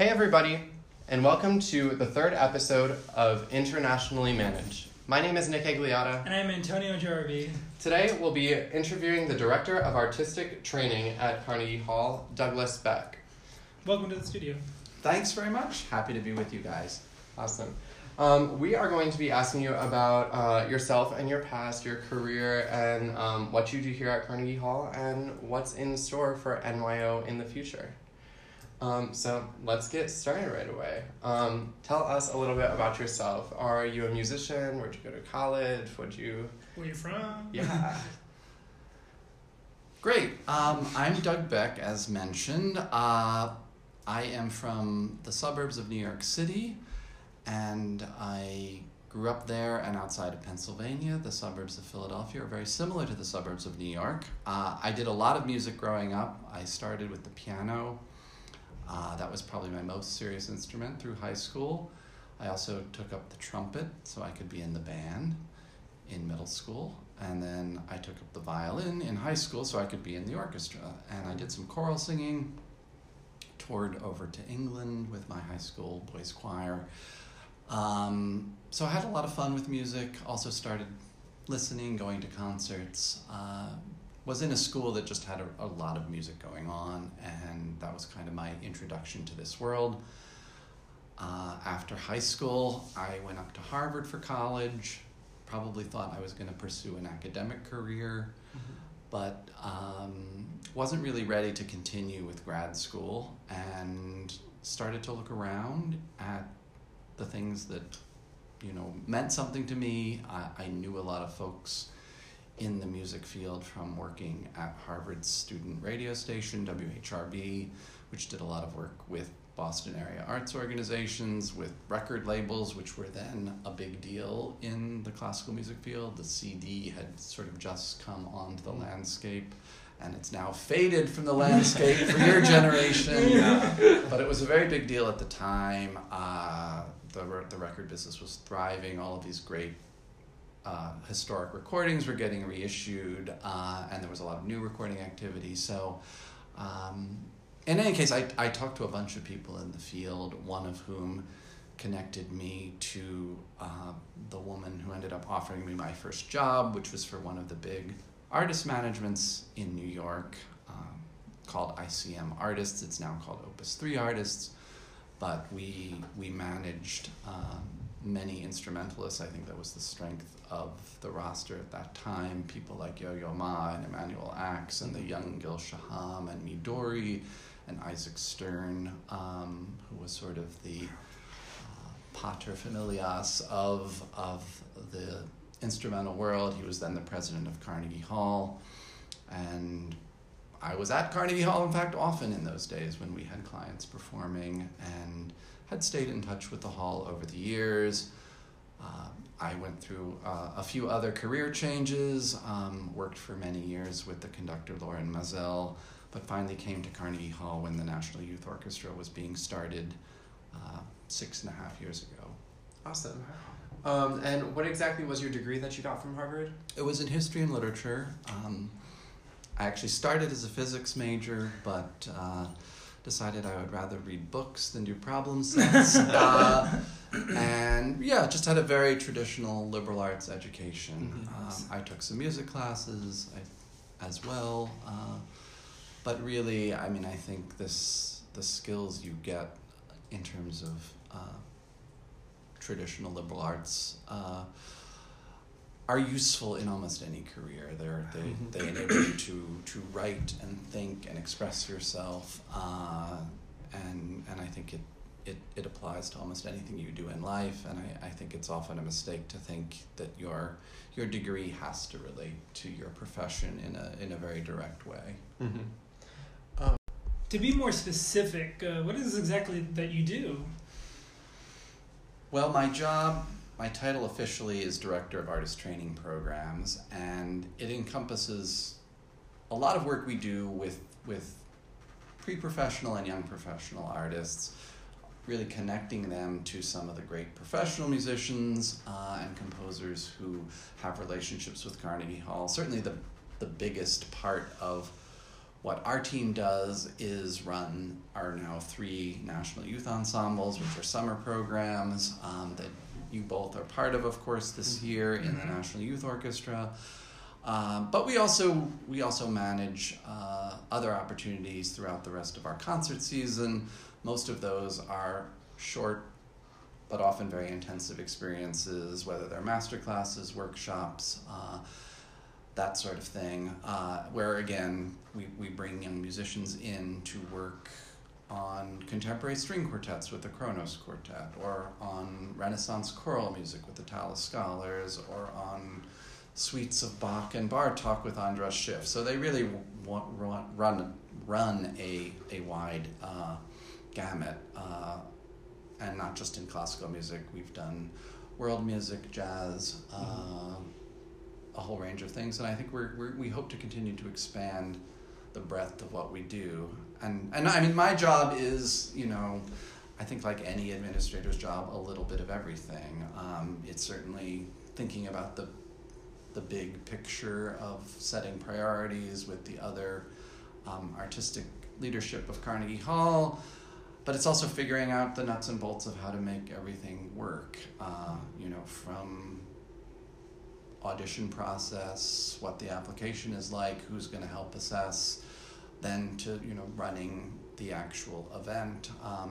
Hey everybody, and welcome to the third episode of Internationally Managed. My name is Nick Agliata. And I'm Antonio Jarvi. Today we'll be interviewing the Director of Artistic Training at Carnegie Hall, Douglas Beck. Welcome to the studio. Thanks very much. Happy to be with you guys. Awesome. We are going to be asking you about yourself and your past, your career, and what you do here at Carnegie Hall, and what's in store for NYO in the future. So let's get started right away. Tell us a little bit about yourself. Are you a musician? Where'd you go to college? Where you from? Yeah. Great. I'm Doug Beck, as mentioned. I am from the suburbs of New York City, and I grew up there and outside of Pennsylvania. The suburbs of Philadelphia are very similar to the suburbs of New York. I did a lot of music growing up. I started with the piano. That was probably my most serious instrument through high school. I also took up the trumpet so I could be in the band in middle school. And then I took up the violin in high school so I could be in the orchestra. And I did some choral singing, toured over to England with my high school boys choir. So I had a lot of fun with music, also started listening, going to concerts. Was in a school that just had a lot of music going on, and that was kind of my introduction to this world. After high school, I went up to Harvard for college. Probably thought I was going to pursue an academic career, but wasn't really ready to continue with grad school, and started to look around at the things that, meant something to me. I knew a lot of folks in the music field from working at Harvard's student radio station, WHRB, which did a lot of work with Boston area arts organizations, with record labels, which were then a big deal in the classical music field. The CD had sort of just come onto the landscape, and it's now faded from the landscape for your generation. Yeah. But it was a very big deal at the time. The record business was thriving. All of these great historic recordings were getting reissued, and there was a lot of new recording activity. So in any case, I talked to a bunch of people in the field, one of whom connected me to the woman who ended up offering me my first job, which was for one of the big artist managements in New York, called ICM Artists. It's now called Opus 3 Artists, but we managed many instrumentalists. I think that was the strength of the roster at that time. People like Yo-Yo Ma and Emmanuel Axe and the young Gil Shaham and Midori and Isaac Stern, who was sort of the pater familias of the instrumental world. He was then the president of Carnegie Hall, and I was at Carnegie Hall, in fact, often in those days when we had clients performing, and had stayed in touch with the hall over the years. I went through a few other career changes, worked for many years with the conductor Loren Mazel, but finally came to Carnegie Hall when the National Youth Orchestra was being started 6.5 years ago. Awesome. And what exactly was your degree that you got from Harvard? It was in history and literature. I actually started as a physics major, but decided I would rather read books than do problem sets. And yeah, just had a very traditional liberal arts education. I took some music classes as well. But really, I think the skills you get in terms of traditional liberal arts are useful in almost any career. They enable you to write and think and express yourself, and I think it applies to almost anything you do in life. And I think it's often a mistake to think that your degree has to relate to your profession in a very direct way. Mm-hmm. To be more specific, what is exactly that you do? Well, my title officially is Director of Artist Training Programs, and it encompasses a lot of work we do with pre-professional and young professional artists, really connecting them to some of the great professional musicians and composers who have relationships with Carnegie Hall. Certainly the biggest part of what our team does is run our now 3 national youth ensembles, which are summer programs that you both are part of course, this year in the National Youth Orchestra. But we also manage other opportunities throughout the rest of our concert season. Most of those are short but often very intensive experiences, whether they're master classes, workshops, that sort of thing, where again, we bring young musicians in to work on contemporary string quartets with the Kronos Quartet, or on Renaissance choral music with the Tallis Scholars, or on suites of Bach and Bartók with András Schiff. So they really run a wide gamut, and not just in classical music. We've done world music, jazz, a whole range of things, and I think we hope to continue to expand the breadth of what we do. And I mean, my job is, I think like any administrator's job, a little bit of everything. It's certainly thinking about the big picture of setting priorities with the other artistic leadership of Carnegie Hall, but it's also figuring out the nuts and bolts of how to make everything work, from audition process, what the application is like, who's going to help assess, then to running the actual event.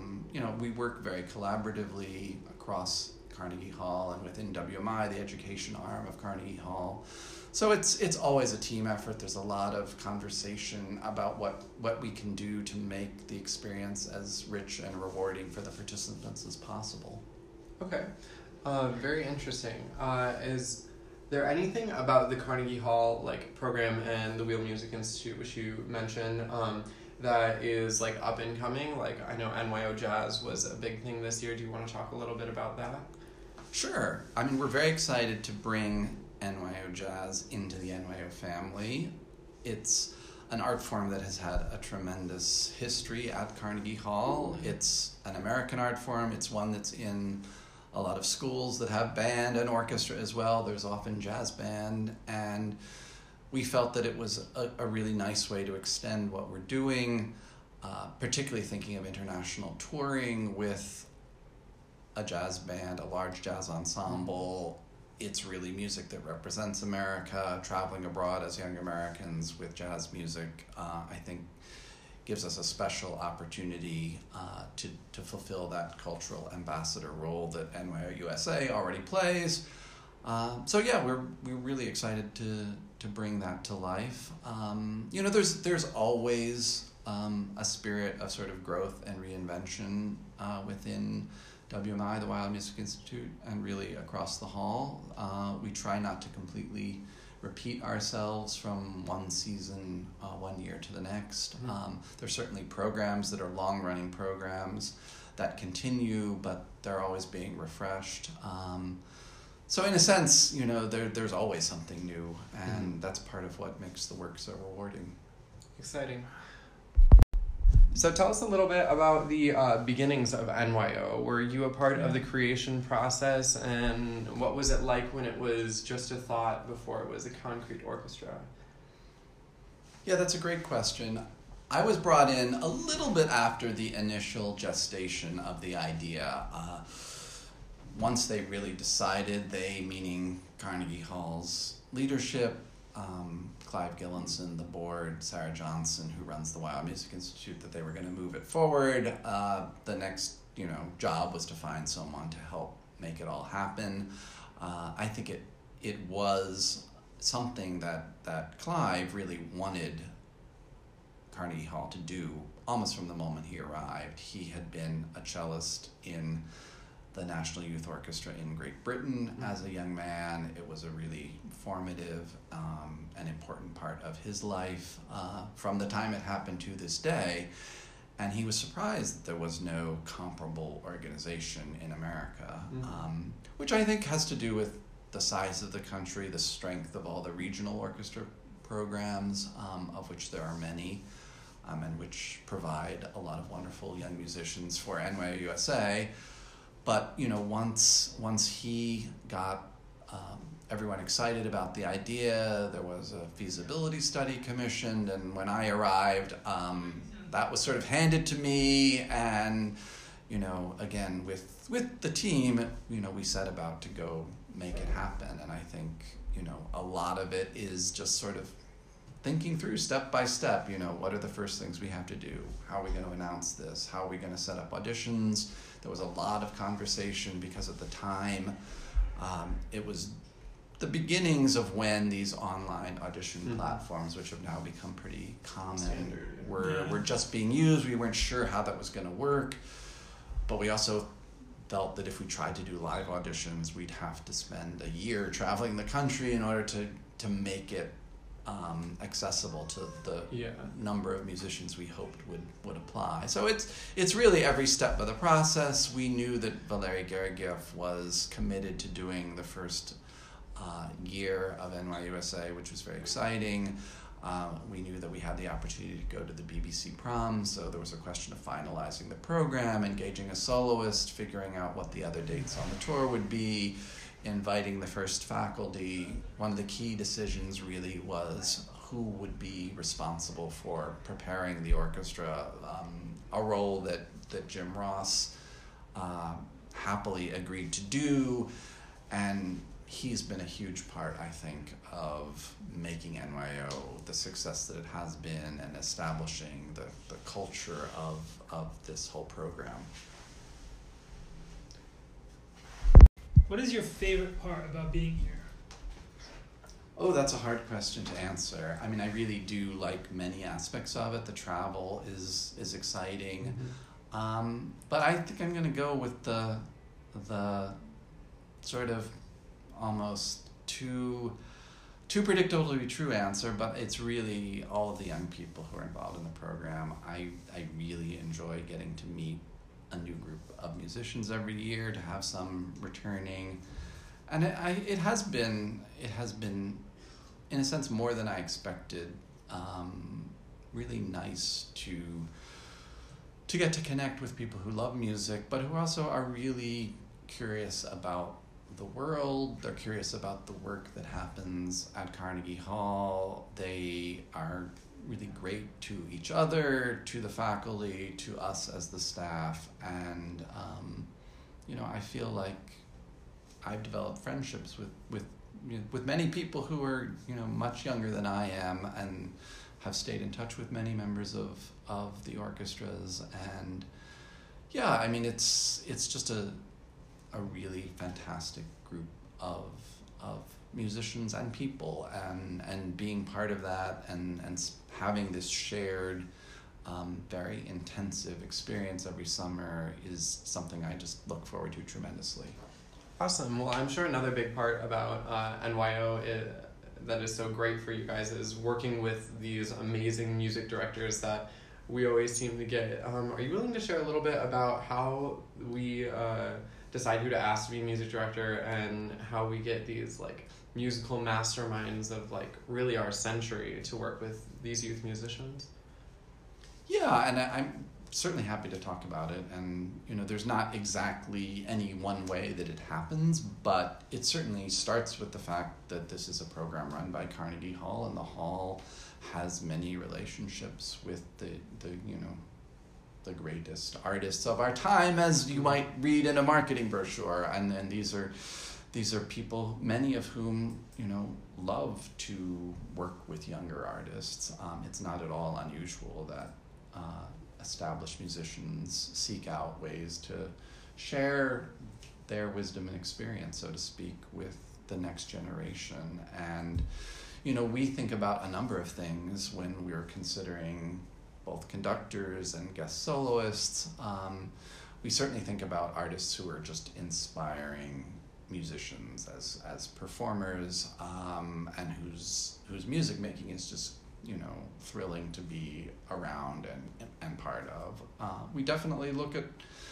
We work very collaboratively across Carnegie Hall and within WMI, the education arm of Carnegie Hall. So it's always a team effort. There's a lot of conversation about what we can do to make the experience as rich and rewarding for the participants as possible. Okay, very interesting. Is there anything about the Carnegie Hall program and the Wheel Music Institute, which you mentioned, that is up and coming? I know NYO Jazz was a big thing this year. Do you want to talk a little bit about that? Sure. I mean, we're very excited to bring NYO Jazz into the NYO family. It's an art form that has had a tremendous history at Carnegie Hall. It's an American art form. It's one that's in a lot of schools that have band and orchestra as well. There's often jazz band, and we felt that it was a really nice way to extend what we're doing, particularly thinking of international touring with a jazz band, a large jazz ensemble. It's really music that represents America. Traveling abroad as young Americans with jazz music, I think, gives us a special opportunity to fulfill that cultural ambassador role that NYO USA already plays. So yeah, we're really excited to bring that to life. There's always a spirit of sort of growth and reinvention within WMI, the Wild Music Institute, and really across the hall. We try not to completely repeat ourselves from one season, 1 year to the next. There's certainly programs that are long-running programs that continue, but they're always being refreshed. So in a sense, there's always something new, and that's part of what makes the work so rewarding. Exciting. So tell us a little bit about the beginnings of NYO. Were you a part of the creation process, and what was it like when it was just a thought before it was a concrete orchestra? Yeah, that's a great question. I was brought in a little bit after the initial gestation of the idea. Once they really decided, they, meaning Carnegie Hall's leadership, Clive Gillinson, the board, Sarah Johnson, who runs the Wild Music Institute, that they were going to move it forward. The next, job was to find someone to help make it all happen. I think it was something that Clive really wanted Carnegie Hall to do almost from the moment he arrived. He had been a cellist in the National Youth Orchestra in Great Britain as a young man. It was a really formative and important part of his life from the time it happened to this day. And he was surprised that there was no comparable organization in America, which I think has to do with the size of the country, the strength of all the regional orchestra programs, of which there are many, and which provide a lot of wonderful young musicians for NYO USA. But once he got everyone excited about the idea. There was a feasibility study commissioned, and when I arrived, that was sort of handed to me, and again with the team, we set about to go make it happen. And I think a lot of it is just sort of thinking through step by step, what are the first things we have to do? How are we going to announce this? How are we going to set up auditions? There was a lot of conversation because at the time, it was the beginnings of when these online audition platforms, which have now become pretty common, standard, were just being used. We weren't sure how that was going to work, but we also felt that if we tried to do live auditions, we'd have to spend a year traveling the country in order to make it accessible to the number of musicians we hoped would apply. So it's really every step of the process. We knew that Valery Gergiev was committed to doing the first year of NYUSA, which was very exciting. We knew that we had the opportunity to go to the BBC Prom, so there was a question of finalizing the program, engaging a soloist, figuring out what the other dates on the tour would be, inviting the first faculty. One of the key decisions really was who would be responsible for preparing the orchestra, a role that Jim Ross happily agreed to do, and he's been a huge part, I think, of making NYO the success that it has been and establishing the culture of this whole program. What is your favorite part about being here? Oh, that's a hard question to answer. I mean, I really do like many aspects of it. The travel is exciting. But I think I'm going to go with the sort of almost too predictable to be true answer, but it's really all of the young people who are involved in the program. I really enjoy getting to meet a new group of musicians every year, to have some returning, and it has been in a sense more than I expected. Really nice to get to connect with people who love music, but who also are really curious about the world. They're curious about the work that happens at Carnegie Hall. They are really great to each other, to the faculty, to us as the staff, and I feel like I've developed friendships with many people who are much younger than I am, and have stayed in touch with many members of the orchestras. And I mean it's just a really fantastic group of musicians and people, and being part of that and having this shared very intensive experience every summer is something I just look forward to tremendously. Awesome. Well, I'm sure another big part about NYO that is so great for you guys is working with these amazing music directors that we always seem to get. Are you willing to share a little bit about how we decide who to ask to be music director, and how we get these musical masterminds of really our century to work with these youth musicians? Yeah, and I'm certainly happy to talk about it. And there's not exactly any one way that it happens, but it certainly starts with the fact that this is a program run by Carnegie Hall, and the hall has many relationships with the greatest artists of our time, as you might read in a marketing brochure. And these are people, many of whom love to work with younger artists. It's not at all unusual that established musicians seek out ways to share their wisdom and experience, so to speak, with the next generation. And we think about a number of things when we're considering both conductors and guest soloists. We certainly think about artists who are just inspiring musicians as performers, and whose music making is just thrilling to be around and part of. We definitely look at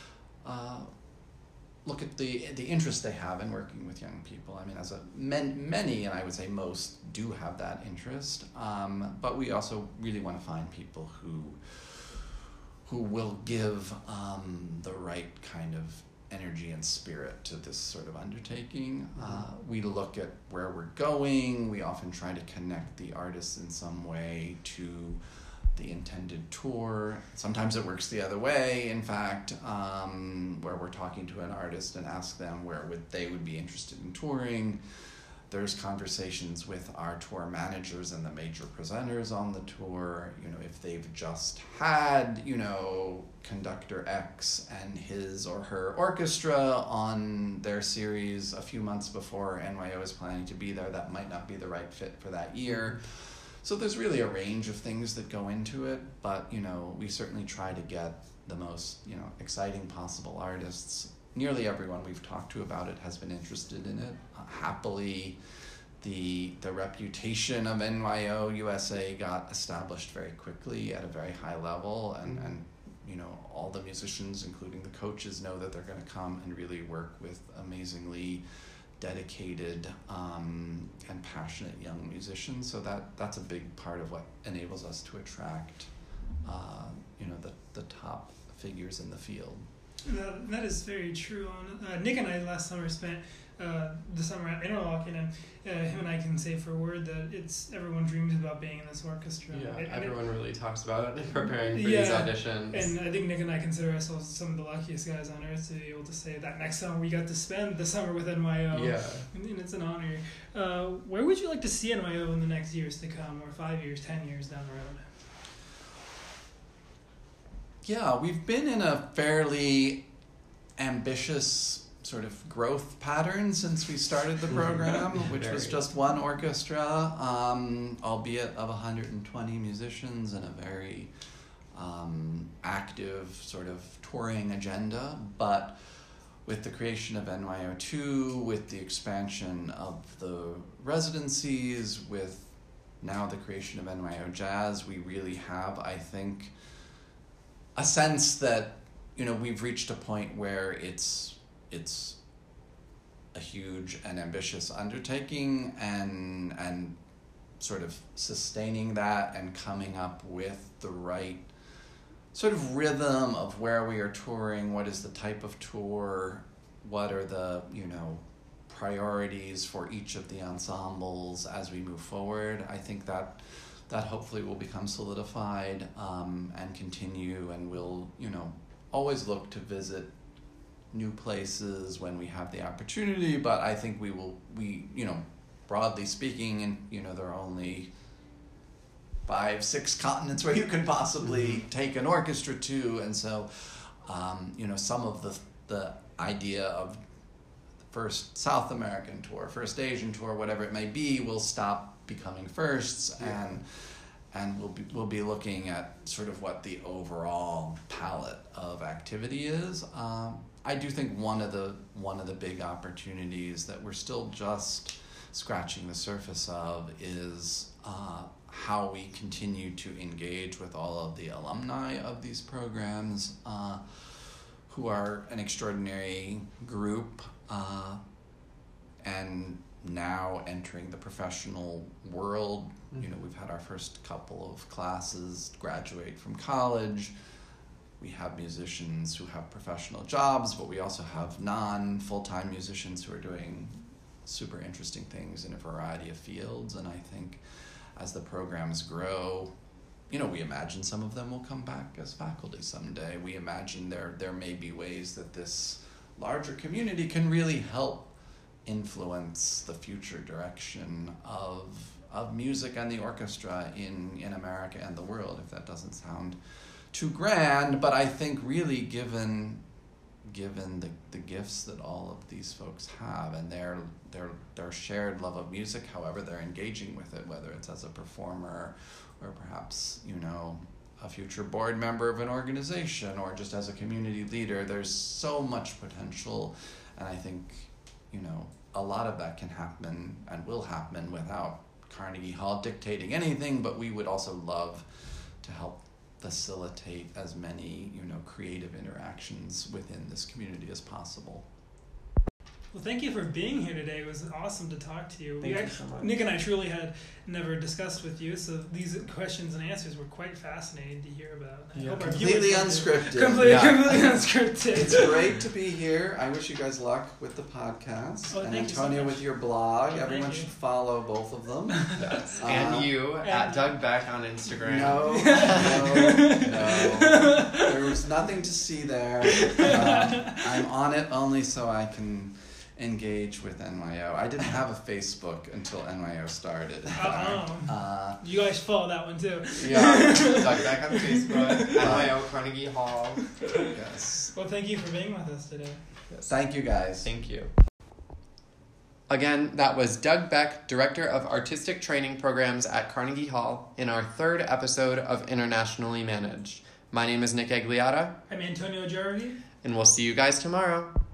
the interest they have in working with young people. I mean, many, and I would say most, do have that interest, but we also really want to find people who will give the right kind of energy and spirit to this sort of undertaking. We look at where we're going. We often try to connect the artists in some way to the intended tour. Sometimes it works the other way, in fact, where we're talking to an artist and ask them where they would be interested in touring. There's conversations with our tour managers and the major presenters on the tour, if they've just had, conductor X and his or her orchestra on their series a few months before NYO is planning to be there, that might not be the right fit for that year. So there's really a range of things that go into it, but, we certainly try to get the most, exciting possible artists. Nearly everyone we've talked to about it has been interested in it. Happily, the reputation of NYO USA got established very quickly at a very high level, and all the musicians, including the coaches, know that they're going to come and really work with amazingly dedicated and passionate young musicians. So that's a big part of what enables us to attract the top figures in the field. That is very true. Nick and I last summer spent the summer at Interlochen, and him and I can say for a word that everyone dreams about being in this orchestra. Yeah, everyone really talks about it preparing for these auditions. And I think Nick and I consider ourselves some of the luckiest guys on earth to be able to say that next summer we got to spend the summer with NYO. Yeah. And it's an honor. Where would you like to see NYO in the next years to come, or 5 years, 10 years down the road? Yeah, we've been in a fairly ambitious sort of growth pattern since we started the program, which was just one orchestra, albeit of 120 musicians, and a very active sort of touring agenda. But with the creation of NYO2, with the expansion of the residencies, with now the creation of NYO Jazz, we really have, I think, a sense that, we've reached a point where it's a huge and ambitious undertaking, and sort of sustaining that and coming up with the right sort of rhythm of where we are touring, what is the type of tour, what are the, priorities for each of the ensembles as we move forward. I think that hopefully will become solidified and continue, and we'll, always look to visit new places when we have the opportunity, but I think we broadly speaking, and there are only 5-6 continents where you can possibly take an orchestra to, and so some of the idea of first South American tour, first Asian tour, whatever it may be, will stop becoming firsts, and we'll be looking at sort of what the overall palette of activity is. I do think one of the big opportunities that we're still just scratching the surface of is how we continue to engage with all of the alumni of these programs, who are an extraordinary group, and now entering the professional world. We've had our first couple of classes graduate from college. We have musicians who have professional jobs, but we also have non-full-time musicians who are doing super interesting things in a variety of fields. And I think as the programs grow, we imagine some of them will come back as faculty someday. We imagine there may be ways that this larger community can really help influence the future direction of music and the orchestra in America and the world, if that doesn't sound too grand. But I think really given the gifts that all of these folks have, and their shared love of music, however they're engaging with it, whether it's as a performer or perhaps a future board member of an organization or just as a community leader, there's so much potential. And I think a lot of that can happen and will happen without Carnegie Hall dictating anything, but we would also love to help facilitate as many creative interactions within this community as possible. Well, thank you for being here today. It was awesome to talk to you. Thank you so much. Nick and I truly had never discussed with you, so these questions and answers were quite fascinating to hear about. I hope our Completely viewers found it unscripted. Completely Yeah. unscripted. It's great to be here. I wish you guys luck with the podcast. Oh, and thank you so Antonio much. with your blog. Oh, Everyone thank you. should follow both of them. Yes. Uh, And you and- at Doug Beck on Instagram. No, no. There was nothing to see there. I'm on it only so I can engage with NYO. I didn't have a Facebook until NYO started. You guys follow that one too. Yeah. Doug Beck on Facebook. NYO Carnegie Hall. Yes. Well, thank you for being with us today. Yes. Thank you guys. Thank you. Again, that was Doug Beck, Director of Artistic Training Programs at Carnegie Hall, in our 3rd episode of Internationally Managed. My name is Nick Agliata, I'm Antonio Jarvi. and we'll see you guys tomorrow.